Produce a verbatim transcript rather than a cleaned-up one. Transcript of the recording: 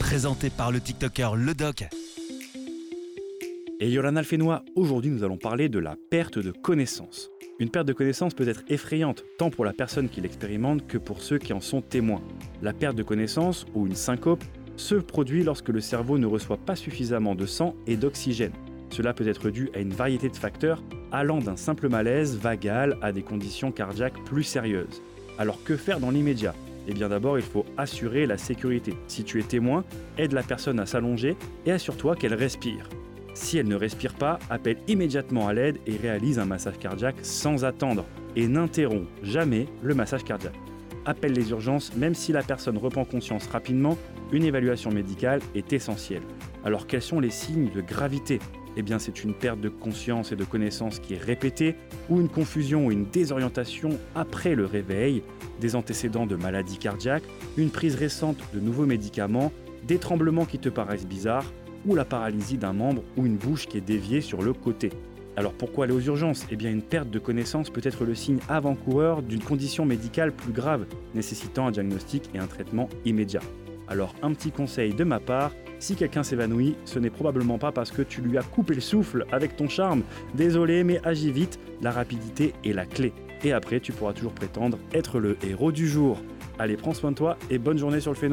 présenté par le TikToker Le Doc. Et Yolan Alfénois, aujourd'hui nous allons parler de la perte de connaissance. Une perte de connaissance peut être effrayante, tant pour la personne qui l'expérimente que pour ceux qui en sont témoins. La perte de connaissance, ou une syncope, se produit lorsque le cerveau ne reçoit pas suffisamment de sang et d'oxygène. Cela peut être dû à une variété de facteurs, allant d'un simple malaise vagal à des conditions cardiaques plus sérieuses. Alors que faire dans l'immédiat ? Eh bien d'abord, il faut assurer la sécurité. Si tu es témoin, aide la personne à s'allonger et assure-toi qu'elle respire. Si elle ne respire pas, appelle immédiatement à l'aide et réalise un massage cardiaque sans attendre. Et n'interromps jamais le massage cardiaque. Appelle les urgences, même si la personne reprend conscience rapidement, une évaluation médicale est essentielle. Alors quels sont les signes de gravité ? Eh bien c'est une perte de conscience et de connaissance qui est répétée, ou une confusion ou une désorientation après le réveil, des antécédents de maladies cardiaques, une prise récente de nouveaux médicaments, des tremblements qui te paraissent bizarres, ou la paralysie d'un membre ou une bouche qui est déviée sur le côté. Alors pourquoi aller aux urgences ? Eh bien une perte de connaissance peut être le signe avant-coureur d'une condition médicale plus grave, nécessitant un diagnostic et un traitement immédiat. Alors un petit conseil de ma part, si quelqu'un s'évanouit, ce n'est probablement pas parce que tu lui as coupé le souffle avec ton charme. Désolé, mais agis vite, la rapidité est la clé. Et après, tu pourras toujours prétendre être le héros du jour. Allez, prends soin de toi et bonne journée sur le Phéno.